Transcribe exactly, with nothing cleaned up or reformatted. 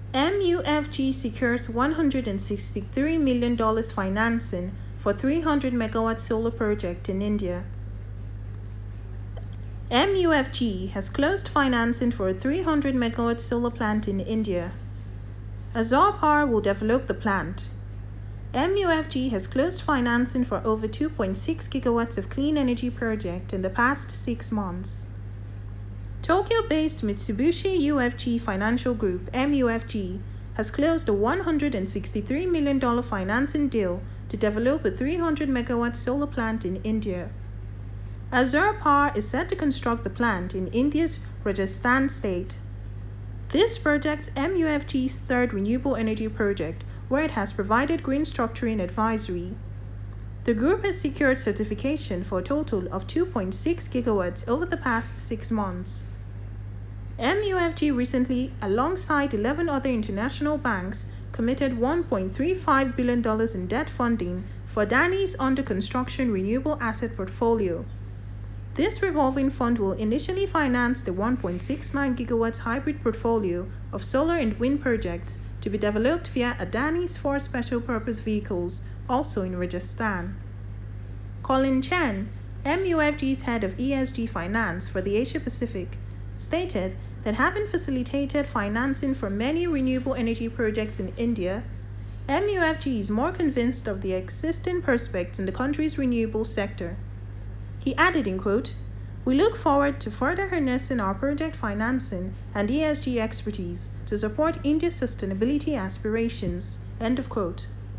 M U F G secures one hundred sixty-three million dollars financing for three hundred megawatt solar project in India. M U F G has closed financing for a three hundred megawatt solar plant in India. Azure Power will develop the plant. M U F G has closed financing for over two point six gigawatts of clean energy project in the past six months. Tokyo-based Mitsubishi U F G Financial Group M U F G has closed a one hundred sixty-three million dollars financing deal to develop a three hundred megawatt solar plant in India. Azure Power is set to construct the plant in India's Rajasthan state. This project's M U F G's third renewable energy project, where it has provided green structuring advisory. The group has secured certification for a total of two point six gigawatts over the past six months. M U F G recently, alongside eleven other international banks, committed one point three five billion dollars in debt funding for Adani's under-construction renewable asset portfolio. This revolving fund will initially finance the one point six nine gigawatt hybrid portfolio of solar and wind projects to be developed via Adani's four special purpose vehicles, also in Rajasthan. Colin Chen, M U F G's head of E S G finance for the Asia Pacific, stated that having facilitated financing for many renewable energy projects in India, M U F G is more convinced of the existing prospects in the country's renewable sector. He added in quote, "We look forward to further harnessing our project financing and E S G expertise to support India's sustainability aspirations." End of quote.